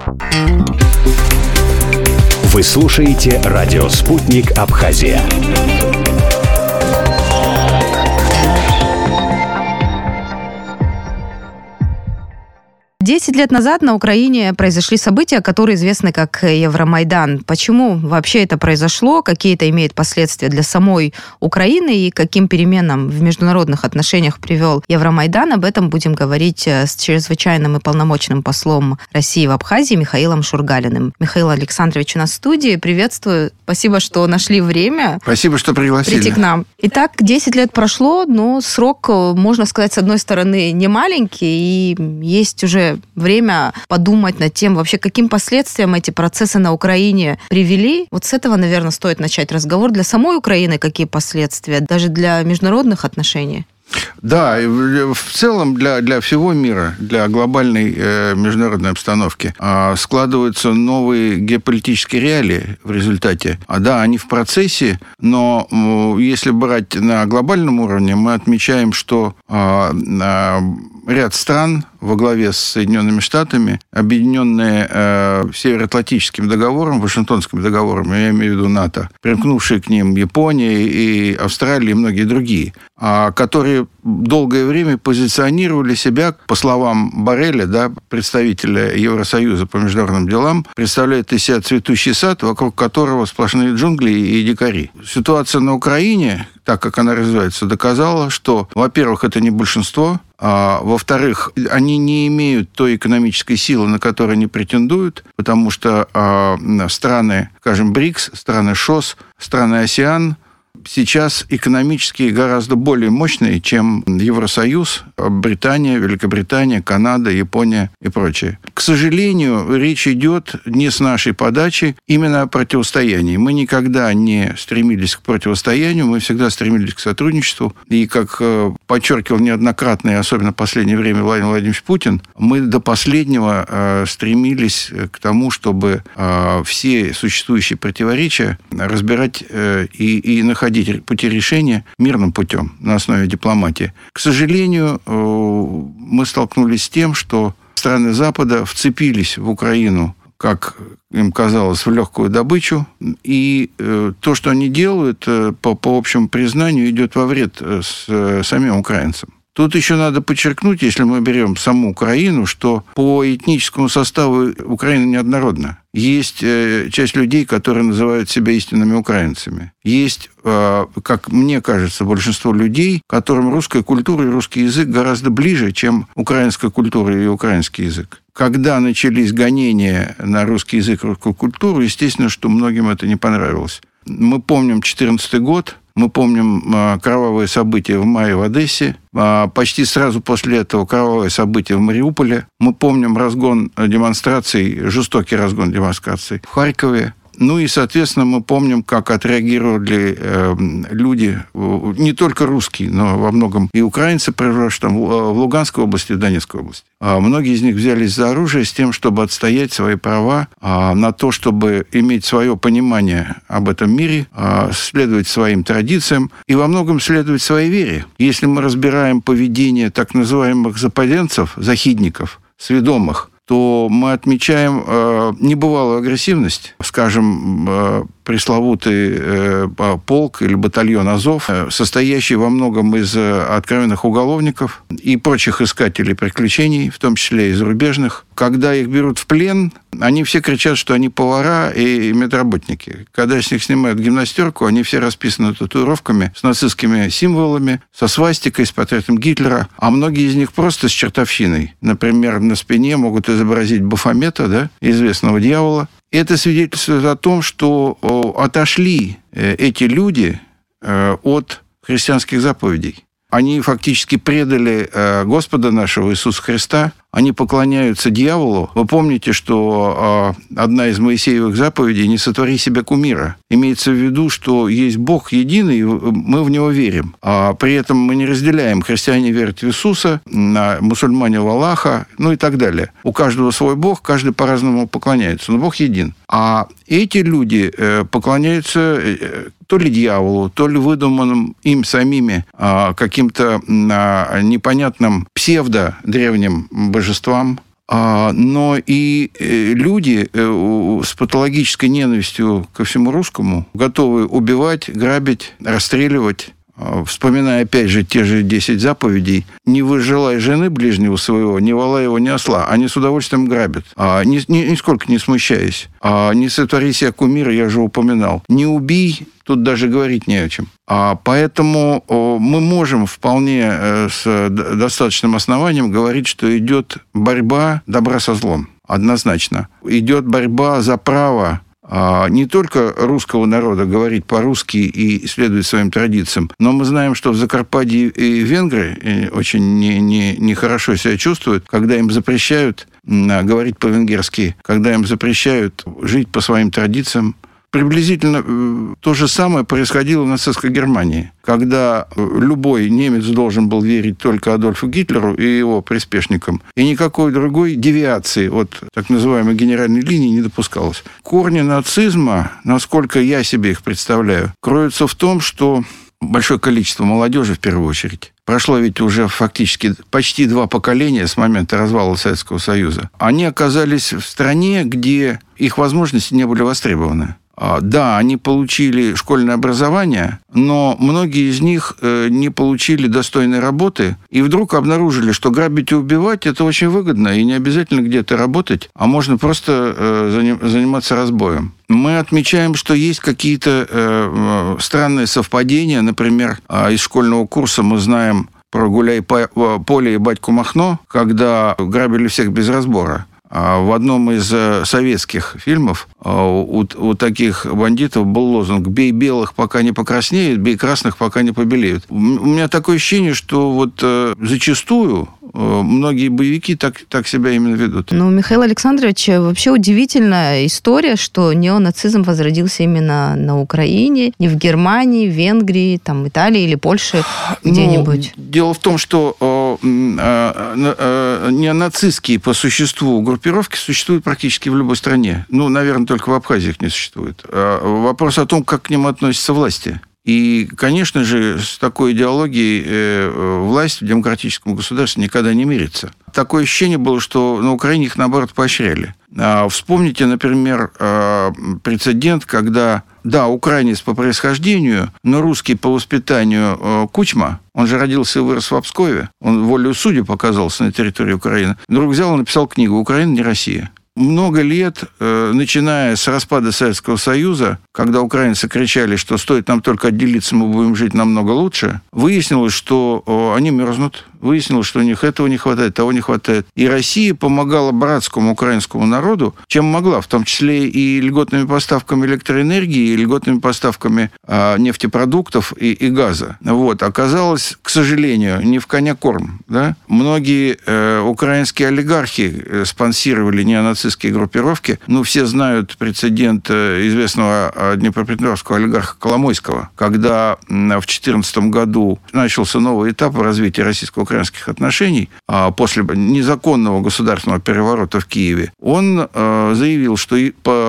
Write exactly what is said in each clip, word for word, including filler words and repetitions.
Вы слушаете радио «Спутник Абхазия». Десять лет назад на Украине произошли события, которые известны как Евромайдан. Почему вообще это произошло, какие это имеет последствия для самой Украины и каким переменам в международных отношениях привел Евромайдан, об этом будем говорить с чрезвычайным и полномочным послом России в Абхазии Михаилом Шургалиным. Михаил Александрович у нас в студии. Приветствую. Спасибо, что нашли время. Спасибо, что пригласили. Прийти к нам. Итак, десять лет прошло, но срок, можно сказать, с одной стороны, не маленький, и есть уже время подумать над тем, вообще, каким последствиям эти процессы на Украине привели. Вот с этого, наверное, стоит начать разговор. Для самой Украины какие последствия, даже для международных отношений? Да, в целом для, для всего мира, для глобальной э, международной обстановки э, складываются новые геополитические реалии в результате. А да, они в процессе, но э, если брать на глобальном уровне, мы отмечаем, что э, э, ряд стран во главе с Соединенными Штатами, объединенные э, Североатлантическим договором, Вашингтонским договором, я имею в виду НАТО, примкнувшие к ним Япония и Австралия и многие другие, а, которые долгое время позиционировали себя, по словам Борреля, да, представителя Евросоюза по международным делам, представляет из себя цветущий сад, вокруг которого сплошные джунгли и дикари. Ситуация на Украине, так как она развивается, доказала, что, во-первых, это не большинство, а, во-вторых, они не имеют той экономической силы, на которую они претендуют, потому что а, страны, скажем, БРИКС, страны ШОС, страны АСЕАН сейчас экономически гораздо более мощные, чем Евросоюз, Британия, Великобритания, Канада, Япония и прочее. К сожалению, речь идет не с нашей подачи именно о противостоянии. Мы никогда не стремились к противостоянию, мы всегда стремились к сотрудничеству. И, как подчеркивал неоднократно, и особенно в последнее время Владимир Владимирович Путин, мы до последнего стремились к тому, чтобы все существующие противоречия разбирать и, и находить пути решения мирным путем на основе дипломатии. К сожалению, мы столкнулись с тем, что страны Запада вцепились в Украину, как им казалось, в легкую добычу. И то, что они делают, по, по общему признанию, идет во вред с самим украинцам. Тут еще надо подчеркнуть, если мы берем саму Украину, что по этническому составу Украина неоднородна. Есть часть людей, которые называют себя истинными украинцами. Есть, как мне кажется, большинство людей, которым русская культура и русский язык гораздо ближе, чем украинская культура и украинский язык. Когда начались гонения на русский язык и русскую культуру, естественно, что многим это не понравилось. Мы помним две тысячи четырнадцатый год. Мы помним кровавые события в мае в Одессе. Почти сразу после этого кровавые события в Мариуполе. Мы помним разгон демонстраций, жестокий разгон демонстраций в Харькове. Ну и, соответственно, мы помним, как отреагировали э, люди, не только русские, но во многом и украинцы, проживавшие там в Луганской области и в Донецкой области. А многие из них взялись за оружие с тем, чтобы отстоять свои права а, на то, чтобы иметь свое понимание об этом мире, а, следовать своим традициям и во многом следовать своей вере. Если мы разбираем поведение так называемых западенцев, захидников, сведомых, то мы отмечаем э, небывалую агрессивность. Скажем, э, пресловутый э, полк или батальон «Азов», э, состоящий во многом из э, откровенных уголовников и прочих искателей приключений, в том числе и зарубежных. Когда их берут в плен, они все кричат, что они повара и медработники. Когда с них снимают гимнастерку, они все расписаны татуировками с нацистскими символами, со свастикой, с портретом Гитлера, а многие из них просто с чертовщиной. Например, на спине могут изобразить Бафомета, да, известного дьявола. И это свидетельствует о том, что отошли эти люди от христианских заповедей. Они фактически предали Господа нашего Иисуса Христа, они поклоняются дьяволу. Вы помните, что одна из Моисеевых заповедей «Не сотвори себе кумира». Имеется в виду, что есть Бог единый, мы в Него верим. А при этом мы не разделяем. Христиане верят в Иисуса, мусульмане в Аллаха, ну и так далее. У каждого свой Бог, каждый по-разному поклоняется, но Бог един. А эти люди поклоняются то ли дьяволу, то ли выдуманным им самими каким-то непонятным псевдо-древним божествам. Но и люди с патологической ненавистью ко всему русскому готовы убивать, грабить, расстреливать. Вспоминая, опять же, те же десять заповедей, не выжелай жены ближнего своего, не вала его, ни осла. Они с удовольствием грабят, ни, ни, нисколько не смущаясь. Не сотвори себя кумира, я же упоминал. Не убий, тут даже говорить не о чем. Поэтому мы можем вполне с достаточным основанием говорить, что идет борьба добра со злом. Однозначно. Идет борьба за право не только русского народа говорить по-русски и следовать своим традициям, но мы знаем, что в Закарпатье и венгры очень не, не, нехорошо себя чувствуют, когда им запрещают говорить по-венгерски, когда им запрещают жить по своим традициям. Приблизительно то же самое происходило в нацистской Германии, когда любой немец должен был верить только Адольфу Гитлеру и его приспешникам, и никакой другой девиации от так называемой генеральной линии не допускалось. Корни нацизма, насколько я себе их представляю, кроются в том, что большое количество молодежи, в первую очередь, прошло ведь уже фактически почти два поколения с момента развала Советского Союза, они оказались в стране, где их возможности не были востребованы. Да, они получили школьное образование, но многие из них не получили достойной работы и вдруг обнаружили, что грабить и убивать – это очень выгодно, и не обязательно где-то работать, а можно просто заниматься разбоем. Мы отмечаем, что есть какие-то странные совпадения. Например, из школьного курса мы знаем про «Гуляй поле» и «Батьку Махно», когда грабили всех без разбора. В одном из советских фильмов у, у таких бандитов был лозунг «Бей белых, пока не покраснеют, бей красных, пока не побелеют». У меня такое ощущение, что вот зачастую многие боевики так, так себя именно ведут. Ну, Михаил Александрович, вообще удивительная история, что неонацизм возродился именно на Украине, не в Германии, в Венгрии, там, Италии или Польше, где-нибудь. Ну, дело в том, что э, э, э, неонацистские по существу группировки существуют практически в любой стране. Ну, наверное, только в Абхазии их не существует. Вопрос о том, как к ним относятся власти. И, конечно же, с такой идеологией э, власть в демократическом государстве никогда не мирится. Такое ощущение было, что на Украине их, наоборот, поощряли. А, вспомните, например, э, прецедент, когда, да, украинец по происхождению, но русский по воспитанию э, Кучма, он же родился и вырос в Обскове, он волею судеб оказался на территории Украины, вдруг взял и написал книгу «Украина не Россия». Много лет, начиная с распада Советского Союза, когда украинцы кричали, что стоит нам только отделиться, мы будем жить намного лучше, выяснилось, что они мерзнут. Выяснилось, что у них этого не хватает, того не хватает. И Россия помогала братскому украинскому народу, чем могла, в том числе и льготными поставками электроэнергии, и льготными поставками а, нефтепродуктов и, и газа. Вот. Оказалось, к сожалению, не в коня корм. Да? Многие э, украинские олигархи э, спонсировали неонацистские группировки. Ну, все знают прецедент э, известного э, днепропетровского олигарха Коломойского, когда э, в две тысячи четырнадцатом году начался новый этап в развитии российско-украинских отношений после незаконного государственного переворота в Киеве, он заявил, что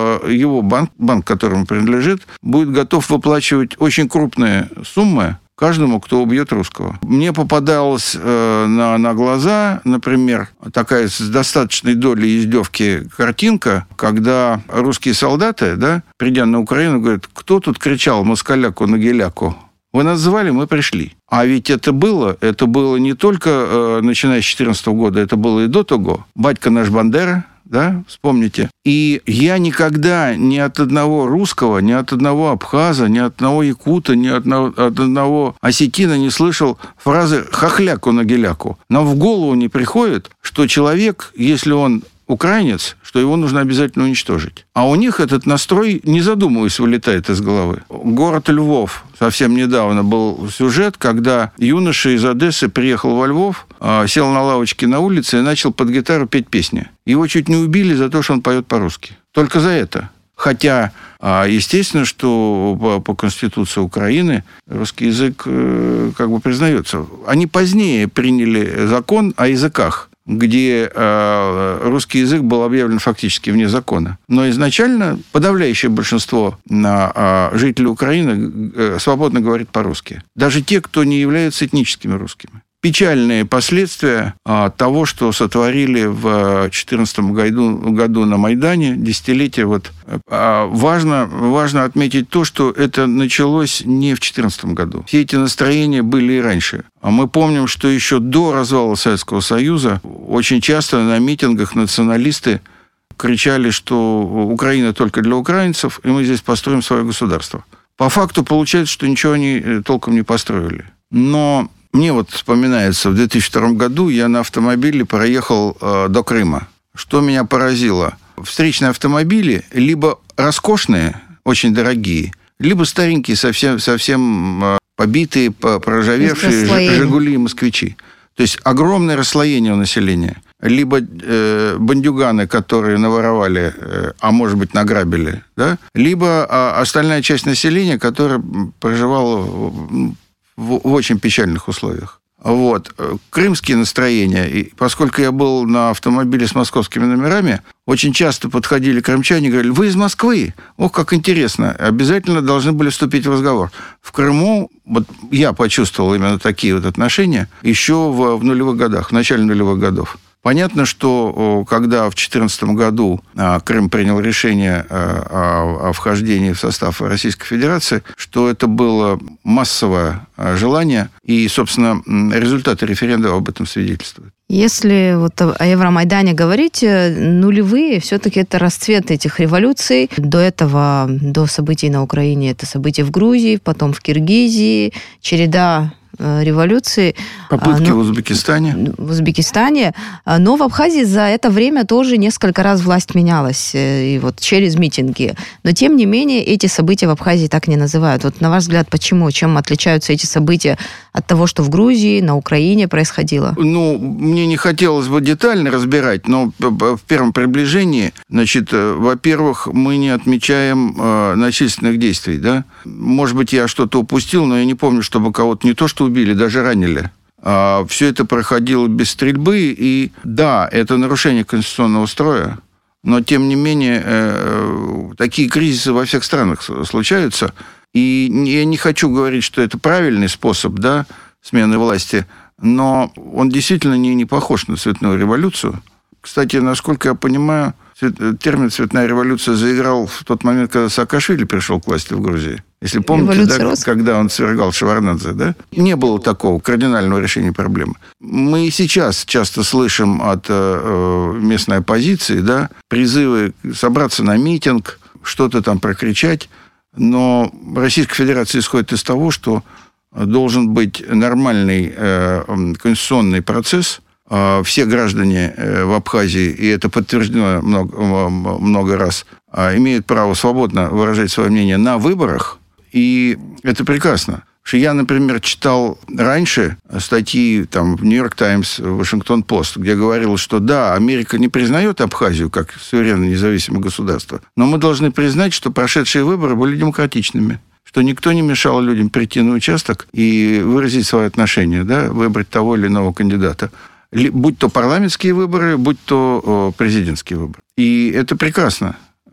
его банк, банк, которому принадлежит, будет готов выплачивать очень крупные суммы каждому, кто убьет русского. Мне попадалась э, на, на глаза, например, такая с достаточной долей издевки картинка, когда русские солдаты, да, придя на Украину, говорят, кто тут кричал москаляку-нагеляку? Вы нас звали, мы пришли. А ведь это было, это было не только э, начиная с две тысячи четырнадцатого года, это было и до того. Батька наш Бандера, да, вспомните. И я никогда ни от одного русского, ни от одного абхаза, ни от одного якута, ни от одного, от одного осетина не слышал фразы «хохляку-нагеляку». Нам в голову не приходит, что человек, если он украинец, что его нужно обязательно уничтожить. А у них этот настрой, не задумываясь, вылетает из головы. Город Львов. Совсем недавно был сюжет, когда юноша из Одессы приехал во Львов, сел на лавочке на улице и начал под гитару петь песни. Его чуть не убили за то, что он поет по-русски. Только за это. Хотя, естественно, что по, по Конституции Украины русский язык как бы признается. Они позднее приняли закон о языках, где э, русский язык был объявлен фактически вне закона. Но изначально подавляющее большинство э, жителей Украины э, свободно говорит по-русски. Даже те, кто не являются этническими русскими. печальные последствия того, что сотворили в две тысячи четырнадцатом году, году на Майдане, десятилетие. Вот. Важно, важно отметить то, что это началось не в две тысячи четырнадцатом году. Все эти настроения были и раньше. А мы помним, что еще до развала Советского Союза очень часто на митингах националисты кричали, что Украина только для украинцев, и мы здесь построим свое государство. По факту получается, что ничего они толком не построили. Но мне вот вспоминается, в две тысячи втором году я на автомобиле проехал э, до Крыма. Что меня поразило? Встречные автомобили либо роскошные, очень дорогие, либо старенькие, совсем, совсем э, побитые, проржавевшие «Жигули» и «Москвичи». То есть огромное расслоение у населения. Либо э, бандюганы, которые наворовали, э, а может быть награбили, да? Либо э, остальная часть населения, которая проживала в, в очень печальных условиях. Вот. Крымские настроения, и поскольку я был на автомобиле с московскими номерами, очень часто подходили крымчане и говорили: вы из Москвы? Ох, как интересно. Обязательно должны были вступить в разговор. В Крыму вот я почувствовал именно такие вот отношения еще в, в нулевых годах, в начале нулевых годов. Понятно, что когда в две тысячи четырнадцатом году Крым принял решение о вхождении в состав Российской Федерации, что это было массовое желание, и, собственно, результаты референдума об этом свидетельствуют. Если вот о Евромайдане говорить, нулевые все-таки это расцвет этих революций. До этого, до событий на Украине, это события в Грузии, потом в Киргизии, череда революции. Попытки в Узбекистане. В Узбекистане. Но в Абхазии за это время тоже несколько раз власть менялась. И вот через митинги. Но, тем не менее, эти события в Абхазии так не называют. Вот на ваш взгляд, почему? Чем отличаются эти события от того, что в Грузии, на Украине происходило? Ну, мне не хотелось бы детально разбирать, но в первом приближении, значит, во-первых, мы не отмечаем э, насильственных действий, да? Может быть, я что-то упустил, но я не помню, чтобы кого-то не то что убили, даже ранили. А все это проходило без стрельбы, и да, это нарушение конституционного строя, но, тем не менее, э, такие кризисы во всех странах случаются. И я не хочу говорить, что это правильный способ, да, смены власти, но он действительно не, не похож на цветную революцию. Кстати, насколько я понимаю, термин «цветная революция» заиграл в тот момент, когда Саакашвили пришел к власти в Грузии. Если помните, да, когда он свергал Шеварднадзе, да? Не было такого кардинального решения проблемы. Мы и сейчас часто слышим от э, местной оппозиции, да, призывы собраться на митинг, что-то там прокричать. Но Российская Федерация исходит из того, что должен быть нормальный э, конституционный процесс. Э, все граждане э, в Абхазии, и это подтверждено много, много раз, э, имеют право свободно выражать свое мнение на выборах. И это прекрасно. Что я, например, читал раньше статьи там, в «Нью-Йорк Таймс», «Вашингтон-Пост», где говорилось, что да, Америка не признает Абхазию как суверенное независимое государство, но мы должны признать, что прошедшие выборы были демократичными, что никто не мешал людям прийти на участок и выразить свое отношение, да, выбрать того или иного кандидата. Будь то парламентские выборы, будь то президентские выборы. И это прекрасно,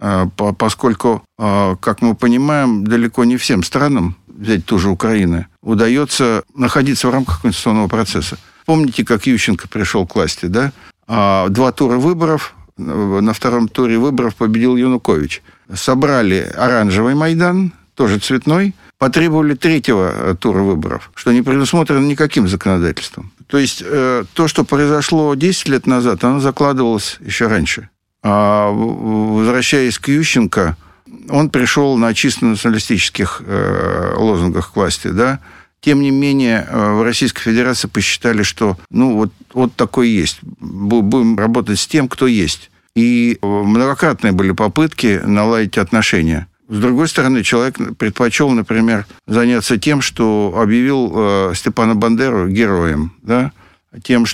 поскольку, как мы понимаем, далеко не всем странам, взять ту же Украину, удается находиться в рамках конституционного процесса. Помните, как Ющенко пришел к власти, да? Два тура выборов, на втором туре выборов победил Янукович. Собрали оранжевый Майдан, тоже цветной, потребовали третьего тура выборов, что не предусмотрено никаким законодательством. То есть то, что произошло десять лет назад, оно закладывалось еще раньше. А возвращаясь к Ющенко, он пришел на чисто националистических э, лозунгах к власти, да. Тем не менее, э, в Российской Федерации посчитали, что, ну, вот, вот такой есть. Будем работать с тем, кто есть. И многократные были попытки наладить отношения. С другой стороны, человек предпочел, например, заняться тем, что объявил э, Степана Бандеру героем, да, тем,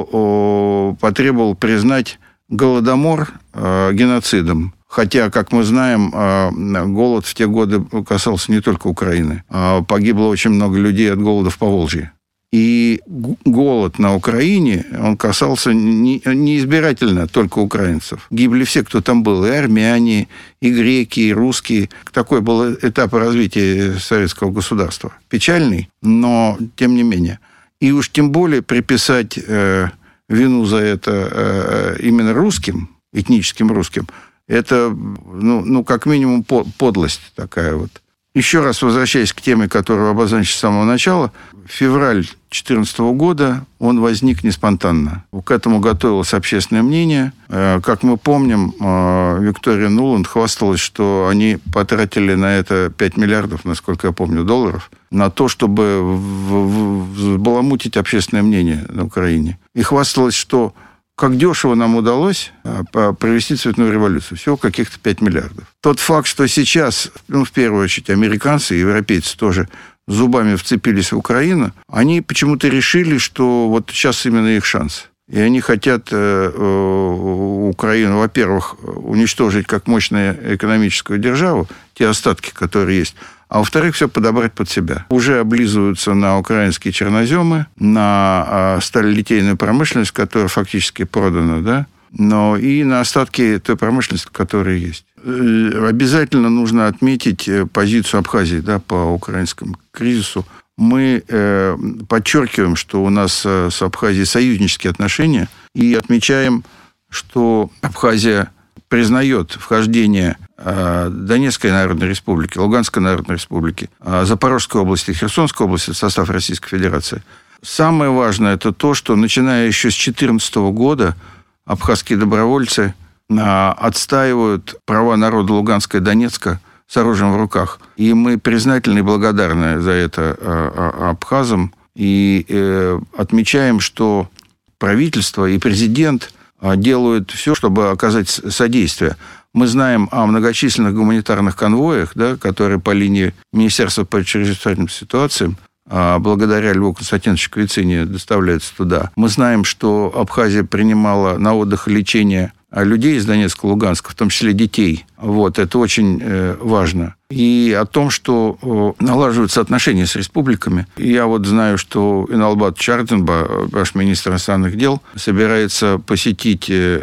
что э, потребовал признать Голодомор э, геноцидом. Хотя, как мы знаем, э, голод в те годы касался не только Украины. Э, погибло очень много людей от голода в Поволжье. И голод на Украине, он касался не, не избирательно только украинцев. Гибли все, кто там был. И армяне, и греки, и русские. Такой был этап развития советского государства. Печальный, но тем не менее. И уж тем более приписать э, вину за это э, именно русским, этническим русским, это, ну, ну как минимум, подлость такая вот. Еще раз возвращаясь к теме, которую обозначил с самого начала, февраль две тысячи четырнадцатого года, он возник не спонтанно. К этому готовилось общественное мнение. Как мы помним, Виктория Нуланд хвасталась, что они потратили на это пять миллиардов, насколько я помню, долларов, на то, чтобы взбаламутить общественное мнение на Украине. И хвасталась, что как дешево нам удалось провести цветную революцию. Всего каких-то пять миллиардов. Тот факт, что сейчас, ну, в первую очередь, американцы и европейцы тоже зубами вцепились в Украину, они почему-то решили, что вот сейчас именно их шанс. И они хотят э, Украину, во-первых, уничтожить как мощную экономическую державу, те остатки, которые есть, а во-вторых, все подобрать под себя. Уже облизываются на украинские черноземы, на э, сталелитейную промышленность, которая фактически продана, да, но и на остатки той промышленности, которая есть. Обязательно нужно отметить позицию Абхазии, да, по украинскому кризису. Мы э, подчеркиваем, что у нас с Абхазией союзнические отношения, и отмечаем, что Абхазия признает вхождение э, Донецкой Народной Республики, Луганской Народной Республики, э, Запорожской области, Херсонской области в состав Российской Федерации. Самое важное – это то, что, начиная еще с две тысячи четырнадцатого года, абхазские добровольцы отстаивают права народа Луганска и Донецка с оружием в руках. И мы признательны и благодарны за это абхазам. И отмечаем, что правительство и президент делают все, чтобы оказать содействие. Мы знаем о многочисленных гуманитарных конвоях, да, которые по линии Министерства по чрезвычайным ситуациям благодаря Льву Константиновичу Квицыне доставляются туда. Мы знаем, что Абхазия принимала на отдых и лечение людей из Донецка, Луганска, в том числе детей. Вот, это очень э, важно. И о том, что э, налаживаются отношения с республиками. Я вот знаю, что Иналбат Чарденба, ваш министр иностранных дел, собирается посетить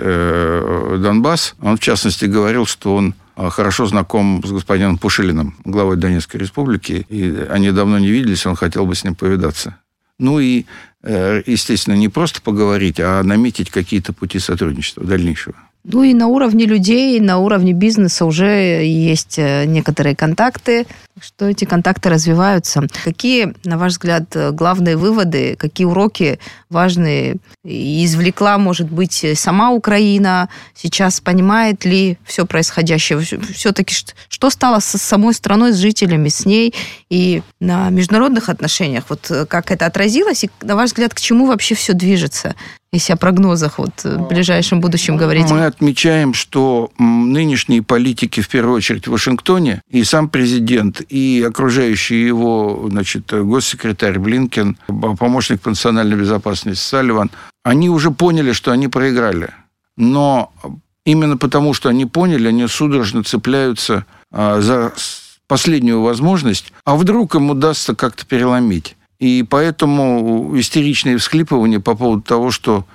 э, Донбасс. Он, в частности, говорил, что он хорошо знаком с господином Пушилиным, главой Донецкой республики, и они давно не виделись, он хотел бы с ним повидаться. Ну и, естественно, не просто поговорить, а наметить какие-то пути сотрудничества дальнейшего. Ну и на уровне людей, на уровне бизнеса уже есть некоторые контакты, что эти контакты развиваются. Какие, на ваш взгляд, главные выводы, какие уроки важные извлекла, может быть, сама Украина? Сейчас понимает ли все происходящее? Все-таки что стало с самой страной, с жителями, с ней и на международных отношениях? Вот как это отразилось и, на ваш взгляд, к чему вообще все движется? Если о прогнозах вот, в ближайшем будущем говорить. Мы отмечаем, что нынешние политики, в первую очередь в Вашингтоне, и сам президент, и окружающий его, значит, госсекретарь Блинкен, помощник по национальной безопасности Салливан, они уже поняли, что они проиграли. Но именно потому, что они поняли, они судорожно цепляются за последнюю возможность, а вдруг им удастся как-то переломить. И поэтому истеричные всхлипывания по поводу того, что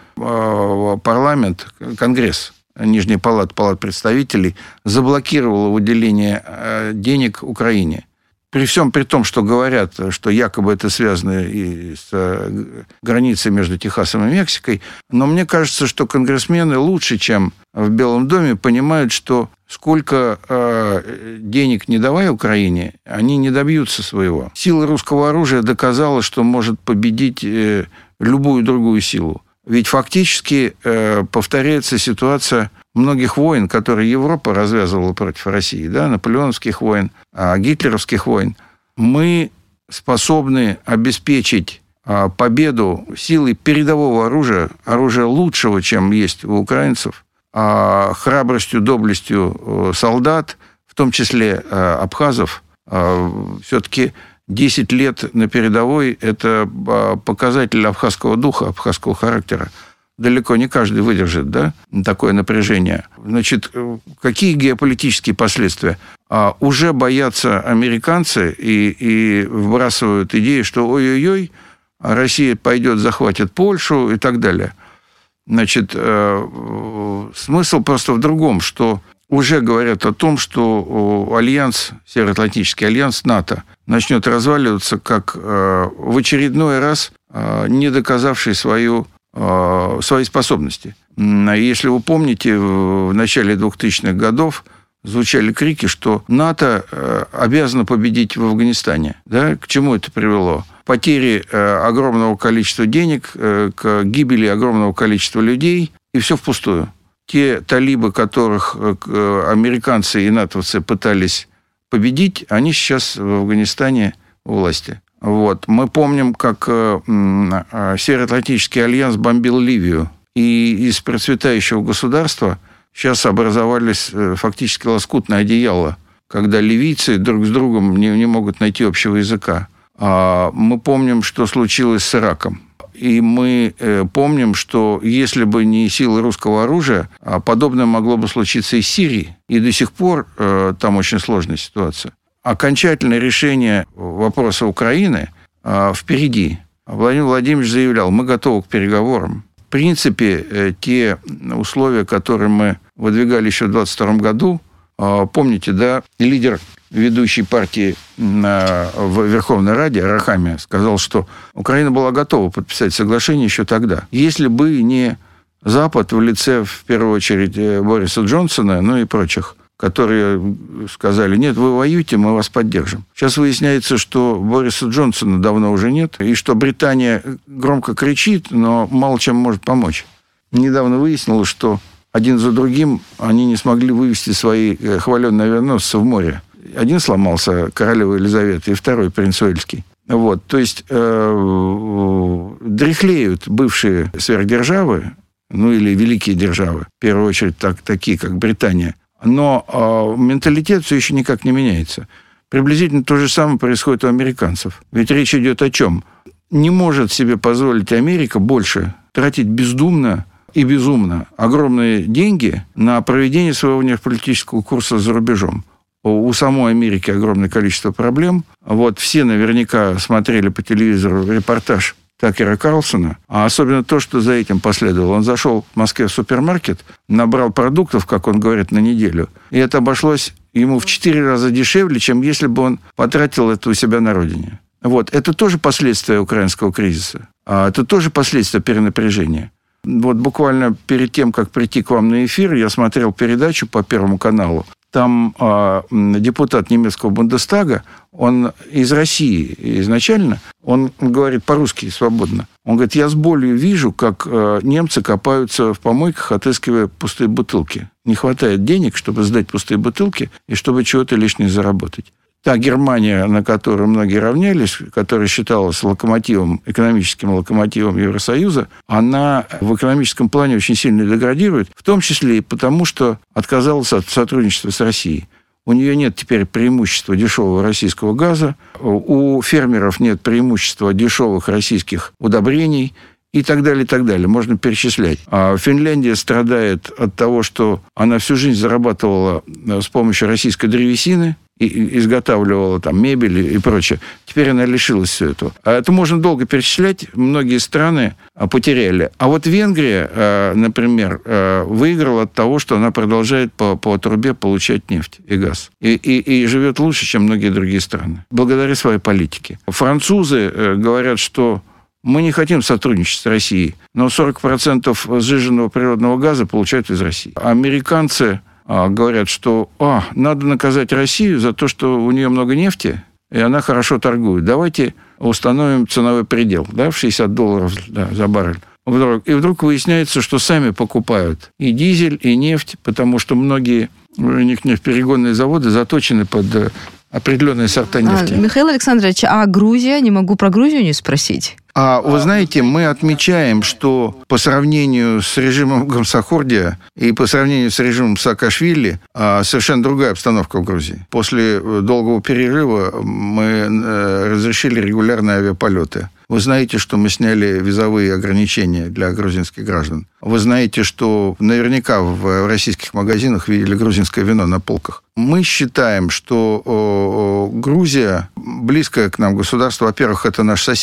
парламент, Конгресс, Нижняя палата, палат представителей заблокировала выделение денег Украине. При всем при том, что говорят, что якобы это связано и с границей между Техасом и Мексикой, но мне кажется, что конгрессмены лучше, чем в Белом доме, понимают, что сколько э, денег не давай Украине, они не добьются своего. Сила русского оружия доказала, что может победить э, любую другую силу. Ведь фактически э, повторяется ситуация многих войн, которые Европа развязывала против России, да, наполеоновских войн, гитлеровских войн. Мы способны обеспечить победу силой передового оружия, оружия лучшего, чем есть у украинцев, храбростью, доблестью солдат, в том числе абхазов. Все-таки десять лет на передовой – это показатель абхазского духа, абхазского характера. Далеко не каждый выдержит, да, такое напряжение. Значит, какие геополитические последствия? А, уже боятся американцы и, и вбрасывают идею, что ой-ой-ой, Россия пойдет, захватит Польшу и так далее. Значит, э, смысл просто в другом, что уже говорят о том, что альянс, Североатлантический альянс НАТО, начнет разваливаться, как э, в очередной раз не доказавший свою, свои способности. Если вы помните, в начале двухтысячных годов звучали крики, что НАТО обязано победить в Афганистане. Да? К чему это привело? Потери огромного количества денег, к гибели огромного количества людей, и все впустую. Те талибы, которых американцы и натовцы пытались победить, они сейчас в Афганистане у власти. Вот. Мы помним, как Североатлантический альянс бомбил Ливию. И из процветающего государства сейчас образовались фактически лоскутные одеяла, когда ливийцы друг с другом не, не могут найти общего языка. А мы помним, что случилось с Ираком. И мы помним, что если бы не силы русского оружия, подобное могло бы случиться и с Сирией. И до сих пор там очень сложная ситуация. Окончательное решение вопроса Украины впереди. Владимир Владимирович заявлял, мы готовы к переговорам. В принципе, те условия, которые мы выдвигали еще в двадцать втором году, помните, да, лидер ведущей партии в Верховной Раде Арахамия сказал, что Украина была готова подписать соглашение еще тогда. Если бы не Запад в лице, в первую очередь, Бориса Джонсона, ну и прочих, которые сказали, нет, вы воюете, мы вас поддержим. Сейчас выясняется, что Бориса Джонсона давно уже нет, и что Британия громко кричит, но мало чем может помочь. Недавно выяснилось, что один за другим они не смогли вывести свои хваленные авианосцы в море. Один сломался, королева Елизавета, и второй, принц Уэльский. Вот, то есть э, дряхлеют бывшие сверхдержавы, ну или великие державы, в первую очередь так, такие, как Британия, но э, менталитет все еще никак не меняется. Приблизительно то же самое происходит у американцев. Ведь речь идет о чем? Не может себе позволить Америка больше тратить бездумно и безумно огромные деньги на проведение своего внешнеполитического курса за рубежом. У самой Америки огромное количество проблем. Вот все наверняка смотрели по телевизору репортаж Такера Карлсона, а особенно то, что за этим последовало. Он зашел в Москве в супермаркет, набрал продуктов, как он говорит, на неделю, и это обошлось ему в четыре раза дешевле, чем если бы он потратил это у себя на родине. Вот. Это тоже последствия украинского кризиса. Это тоже последствия перенапряжения. Вот буквально перед тем, как прийти к вам на эфир, я смотрел передачу по Первому каналу. Там э, депутат немецкого Бундестага, он из России изначально, он говорит по-русски свободно. Он говорит, я с болью вижу, как э, немцы копаются в помойках, отыскивая пустые бутылки. Не хватает денег, чтобы сдать пустые бутылки и чтобы чего-то лишнее заработать. Та Германия, на которую многие равнялись, которая считалась локомотивом, экономическим локомотивом Евросоюза, она в экономическом плане очень сильно деградирует, в том числе и потому, что отказалась от сотрудничества с Россией. У нее нет теперь преимущества дешевого российского газа, у фермеров нет преимущества дешевых российских удобрений, и так далее, и так далее. Можно перечислять. А Финляндия страдает от того, что она всю жизнь зарабатывала с помощью российской древесины, и изготавливала там мебель и прочее. Теперь она лишилась всего этого. А это можно долго перечислять. Многие страны потеряли. А вот Венгрия, например, выиграла от того, что она продолжает по, по трубе получать нефть и газ. И, и, и живет лучше, чем многие другие страны. Благодаря своей политике. Французы говорят, что мы не хотим сотрудничать с Россией, но сорок процентов сжиженного природного газа получают из России. Американцы говорят, что а, надо наказать Россию за то, что у нее много нефти, и она хорошо торгует. Давайте установим ценовой предел, да, в шестьдесят долларов да, за баррель. И вдруг выясняется, что сами покупают и дизель, и нефть, потому что многие у них нефтеперегонные заводы заточены под определенные сорта нефти. А, Михаил Александрович, а Грузия? Не могу про Грузию не спросить. А вы знаете, мы отмечаем, что по сравнению с режимом Гамсахурдия и по сравнению с режимом Саакашвили совершенно другая обстановка в Грузии. После долгого перерыва мы разрешили регулярные авиаполеты. Вы знаете, что мы сняли визовые ограничения для грузинских граждан. Вы знаете, что наверняка в российских магазинах видели грузинское вино на полках. Мы считаем, что Грузия близкое к нам государство. Во-первых, это наш сосед,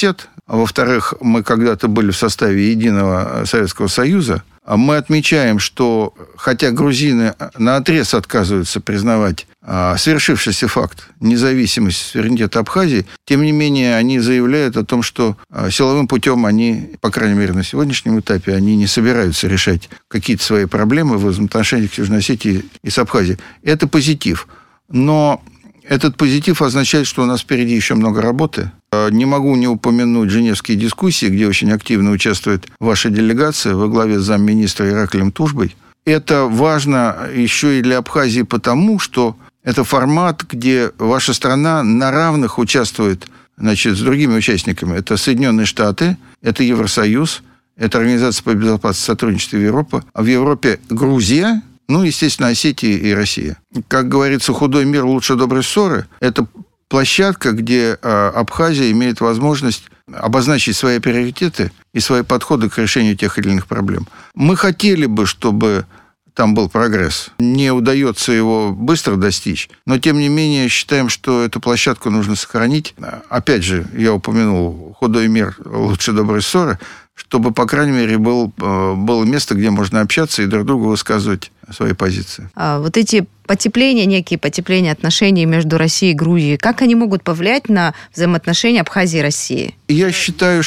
а во-вторых, мы когда-то были в составе единого Советского Союза. Мы отмечаем, что хотя грузины наотрез отказываются признавать свершившийся факт независимости, суверенитета Абхазии, тем не менее они заявляют о том, что силовым путем они, по крайней мере на сегодняшнем этапе, они не собираются решать какие-то свои проблемы в взаимоотношениях с Южной Осетией и с Абхазией. Это позитив. Но этот позитив означает, что у нас впереди еще много работы. Не могу не упомянуть женевские дискуссии, где очень активно участвует ваша делегация во главе с замминистра Ираклием Тужбой. Это важно еще и для Абхазии потому, что это формат, где ваша страна на равных участвует, значит, с другими участниками. Это Соединенные Штаты, это Евросоюз, это Организация по безопасности и сотрудничеству Европы. А в Европе Грузия, ну, естественно, Осетия и Россия. Как говорится, худой мир лучше доброй ссоры. Это площадка, где Абхазия имеет возможность обозначить свои приоритеты и свои подходы к решению тех или иных проблем. Мы хотели бы, чтобы там был прогресс. Не удается его быстро достичь, но, тем не менее, считаем, что эту площадку нужно сохранить. Опять же, я упомянул худой мир лучше доброй ссоры, чтобы, по крайней мере, был, было место, где можно общаться и друг другу высказывать свои позиции. А вот эти потепления, некие потепления отношений между Россией и Грузией, как они могут повлиять на взаимоотношения Абхазии и России? Я считаю,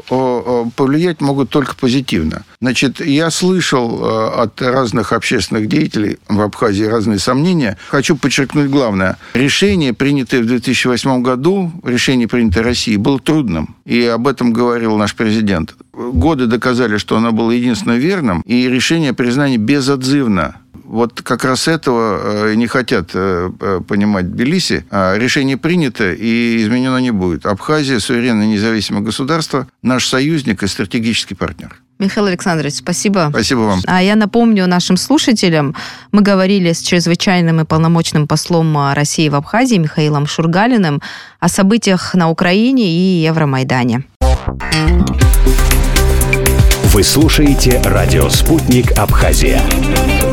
что повлиять могут только позитивно. Значит, я слышал от разных общественных деятелей в Абхазии разные сомнения. Хочу подчеркнуть главное. Решение, принятое в две тысячи восьмом году, решение, принятое Россией, было трудным. И об этом говорил наш президент. Годы доказали, что оно было единственно верным, и решение о признании безотзывно. Вот как раз этого не хотят понимать в Тбилиси. Решение принято и изменено не будет. Абхазия – суверенное независимое государство, наш союзник и стратегический партнер. Михаил Александрович, спасибо. Спасибо вам. А я напомню нашим слушателям, мы говорили с чрезвычайным и полномочным послом России в Абхазии Михаилом Шургалиным о событиях на Украине и Евромайдане. Вы слушаете радио «Спутник Абхазия».